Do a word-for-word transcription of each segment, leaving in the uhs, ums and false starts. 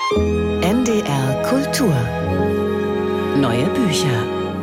N D R Kultur. Neue Bücher.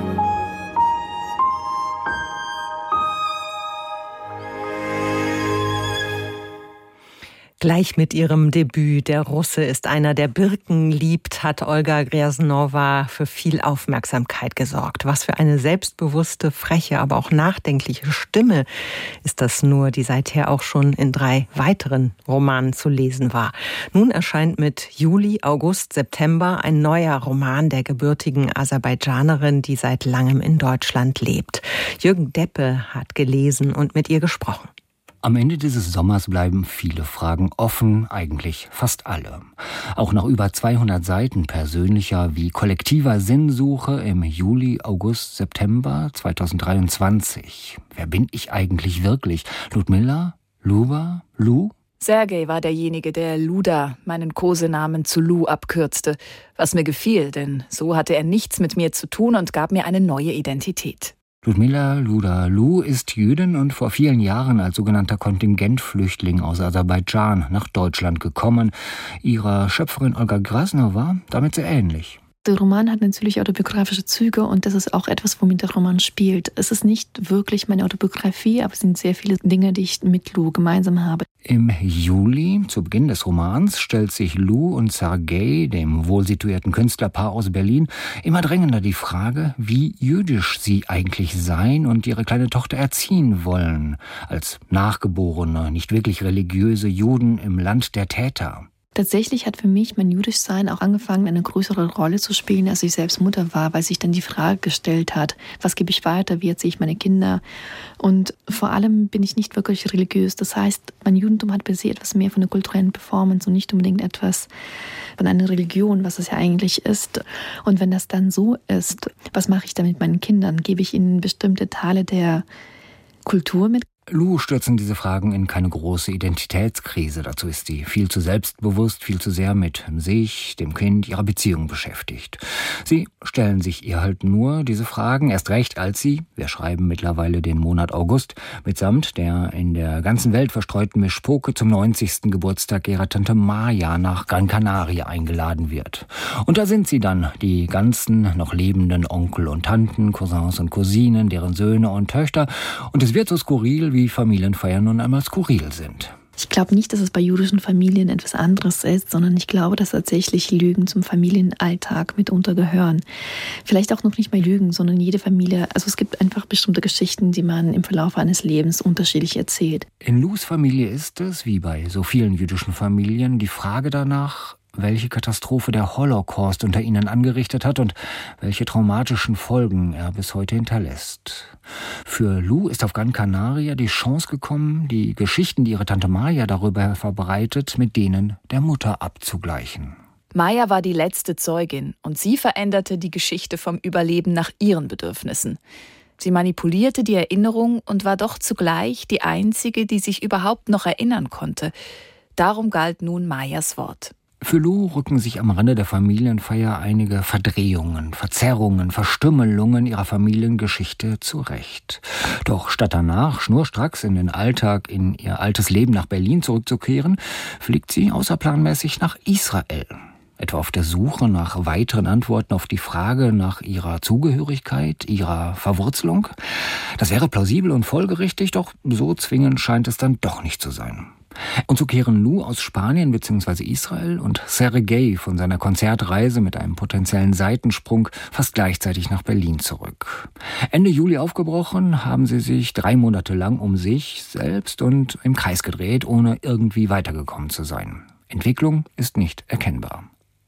Gleich mit ihrem Debüt »Der Russe ist einer, der Birken liebt« hat Olga Grjasnowa für viel Aufmerksamkeit gesorgt. Was für eine selbstbewusste, freche, aber auch nachdenkliche Stimme ist das nur, die seither auch schon in drei weiteren Romanen zu lesen war. Nun erscheint mit Juli, August, September ein neuer Roman der gebürtigen Aserbaidschanerin, die seit langem in Deutschland lebt. Jürgen Deppe hat gelesen und mit ihr gesprochen. Am Ende dieses Sommers bleiben viele Fragen offen, eigentlich fast alle. Auch nach über zweihundert Seiten persönlicher wie kollektiver Sinnsuche im Juli, August, September zweitausenddreiundzwanzig. Wer bin ich eigentlich wirklich? Ludmilla? Luba? Lu? Sergej war derjenige, der Luda, meinen Kosenamen zu Lu, abkürzte. Was mir gefiel, denn so hatte er nichts mit mir zu tun und gab mir eine neue Identität. Ludmilla Luda Lu ist Jüdin und vor vielen Jahren als sogenannter Kontingentflüchtling aus Aserbaidschan nach Deutschland gekommen. Ihrer Schöpferin Olga Grjasnowa damit sehr ähnlich. Der Roman hat natürlich autobiografische Züge und das ist auch etwas, womit der Roman spielt. Es ist nicht wirklich meine Autobiografie, aber es sind sehr viele Dinge, die ich mit Lu gemeinsam habe. Im Juli, zu Beginn des Romans, stellt sich Lu und Sergej, dem wohlsituierten Künstlerpaar aus Berlin, immer drängender die Frage, wie jüdisch sie eigentlich seien und ihre kleine Tochter erziehen wollen, als nachgeborene, nicht wirklich religiöse Juden im Land der Täter. Tatsächlich hat für mich mein Jüdischsein auch angefangen, eine größere Rolle zu spielen, als ich selbst Mutter war, weil sich dann die Frage gestellt hat, was gebe ich weiter, wie erziehe ich meine Kinder? Und vor allem bin ich nicht wirklich religiös. Das heißt, mein Judentum hat per se etwas mehr von der kulturellen Performance und nicht unbedingt etwas von einer Religion, was es ja eigentlich ist. Und wenn das dann so ist, was mache ich dann mit meinen Kindern? Gebe ich ihnen bestimmte Teile der Kultur mit? Lu stürzen diese Fragen in keine große Identitätskrise. Dazu ist sie viel zu selbstbewusst, viel zu sehr mit sich, dem Kind, ihrer Beziehung beschäftigt. Sie stellen sich ihr halt nur diese Fragen, erst recht als sie, wir schreiben mittlerweile den Monat August, mitsamt der in der ganzen Welt verstreuten Mischpoke zum neunzigsten Geburtstag ihrer Tante Maja nach Gran Canaria eingeladen wird. Und da sind sie dann, die ganzen noch lebenden Onkel und Tanten, Cousins und Cousinen, deren Söhne und Töchter. Und es wird so skurril, wie Familienfeiern nun einmal skurril sind. Ich glaube nicht, dass es bei jüdischen Familien etwas anderes ist, sondern ich glaube, dass tatsächlich Lügen zum Familienalltag mitunter gehören. Vielleicht auch noch nicht mal Lügen, sondern jede Familie, also es gibt einfach bestimmte Geschichten, die man im Verlauf eines Lebens unterschiedlich erzählt. In Lus Familie ist es, wie bei so vielen jüdischen Familien, die Frage danach, welche Katastrophe der Holocaust unter ihnen angerichtet hat und welche traumatischen Folgen er bis heute hinterlässt. Für Lu ist auf Gran Canaria die Chance gekommen, die Geschichten, die ihre Tante Maja darüber verbreitet, mit denen der Mutter abzugleichen. Maja war die letzte Zeugin und sie veränderte die Geschichte vom Überleben nach ihren Bedürfnissen. Sie manipulierte die Erinnerung und war doch zugleich die einzige, die sich überhaupt noch erinnern konnte. Darum galt nun Majas Wort. Für Lu rücken sich am Rande der Familienfeier einige Verdrehungen, Verzerrungen, Verstümmelungen ihrer Familiengeschichte zurecht. Doch statt danach schnurstracks in den Alltag, in ihr altes Leben nach Berlin zurückzukehren, fliegt sie außerplanmäßig nach Israel. Etwa auf der Suche nach weiteren Antworten auf die Frage nach ihrer Zugehörigkeit, ihrer Verwurzelung. Das wäre plausibel und folgerichtig, doch so zwingend scheint es dann doch nicht zu sein. Und so kehren Lu aus Spanien bzw. Israel und Sergej von seiner Konzertreise mit einem potenziellen Seitensprung fast gleichzeitig nach Berlin zurück. Ende Juli aufgebrochen, haben sie sich drei Monate lang um sich selbst und im Kreis gedreht, ohne irgendwie weitergekommen zu sein. Entwicklung ist nicht erkennbar.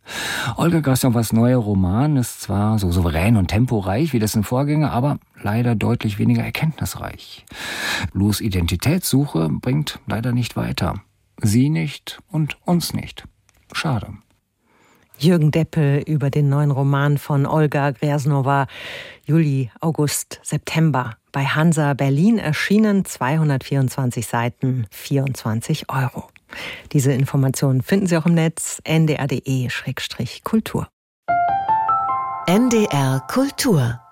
Olga Grjasnowas neuer Roman ist zwar so souverän und temporeich wie dessen Vorgänger, aber leider deutlich weniger erkenntnisreich. Lus Identitätssuche bringt leider nicht weiter. Sie nicht und uns nicht. Schade. Jürgen Deppe über den neuen Roman von Olga Grjasnowa, Juli, August, September. Bei Hansa Berlin erschienen, zweihundertvierundzwanzig Seiten, vierundzwanzig Euro. Diese Informationen finden Sie auch im Netz n d r punkt d e slash kultur. N D R Kultur